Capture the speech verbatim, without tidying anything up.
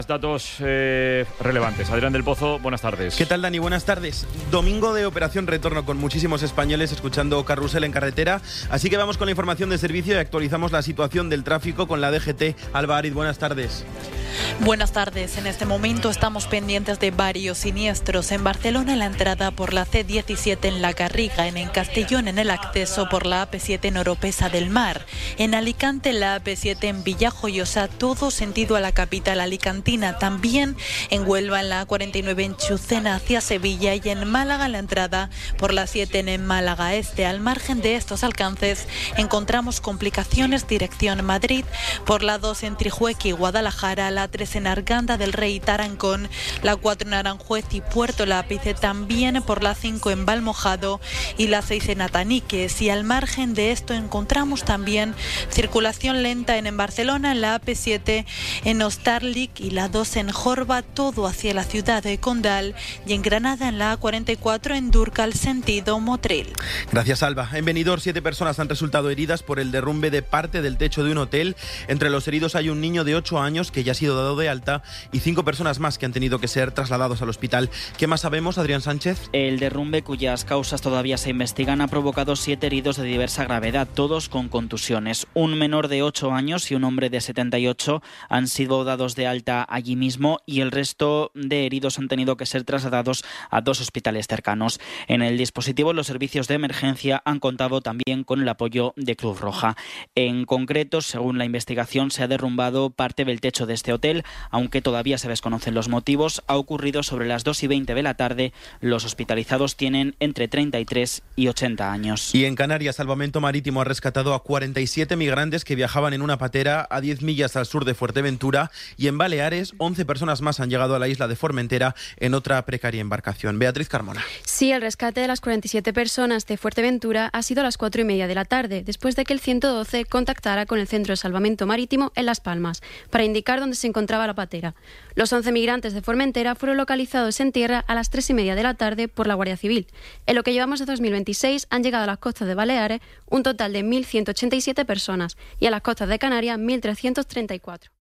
Datos eh, relevantes. Adrián del Pozo, buenas tardes. ¿Qué tal, Dani? Buenas tardes. Domingo de operación retorno con muchísimos españoles escuchando Carrusel en carretera. Así que vamos con la información de servicio y actualizamos la situación del tráfico con la D G T. Alba Ariz, buenas tardes. Buenas tardes. En este momento estamos pendientes de varios siniestros. En Barcelona, en la entrada por la C diecisiete en La Garriga, en Castellón, en el acceso por la A P siete en Oropesa del Mar, en Alicante, la A P siete en Villajoyosa, todo sentido a la capital alicantina. También en Huelva, en la A cuarenta y nueve en Chucena hacia Sevilla, y en Málaga, en la entrada por la siete en Málaga Este. Al margen de estos alcances, encontramos complicaciones dirección Madrid por la dos en Trijueque y Guadalajara, la tres en Arganda del Rey y Tarancón, la cuatro en Aranjuez y Puerto Lápice, también por la cinco en Valmojado y la seis en Ataniques. Y al margen de esto encontramos también circulación lenta en, en Barcelona, en la A P siete en Hostarlik y la dos en Jorba, todo hacia la ciudad de Condal, y en Granada, en la A cuarenta y cuatro en Durcal, sentido Motril. Gracias, Alba. En Benidorm, siete personas han resultado heridas por el derrumbe de parte del techo de un hotel. Entre los heridos hay un niño de ocho años que ya ha sido dado de alta y cinco personas más que han tenido que ser trasladados al hospital. ¿Qué más sabemos, Adrián Sánchez? El derrumbe, cuyas causas todavía se investigan, ha provocado siete heridos de diversa gravedad, todos con contusiones. Un menor de ocho años y un hombre de setenta y ocho han sido dados de alta allí mismo, y el resto de heridos han tenido que ser trasladados a dos hospitales cercanos. En el dispositivo, los servicios de emergencia han contado también con el apoyo de Cruz Roja. En concreto, según la investigación, se ha derrumbado parte del techo de este hotel, aunque todavía se desconocen los motivos. Ha ocurrido sobre las dos y veinte de la tarde. Los hospitalizados tienen entre treinta y tres y ochenta años. Y en Canarias, Salvamento Marítimo ha rescatado a cuarenta y siete migrantes que viajaban en una patera a diez millas al sur de Fuerteventura, y en Baleares, once personas más han llegado a la isla de Formentera en otra precaria embarcación. Beatriz Carmona. Sí, el rescate de las cuarenta y siete personas de Fuerteventura ha sido a las cuatro y media de la tarde, después de que el ciento doce contactara con el Centro de Salvamento Marítimo en Las Palmas para indicar dónde se encontraba la patera. Los once migrantes de Formentera fueron localizados en tierra a las tres y media de la tarde por la Guardia Civil. En lo que llevamos de dos mil veintiséis han llegado a las costas de Baleares un total de mil ciento ochenta y siete personas y a las costas de Canarias mil trescientos treinta y cuatro.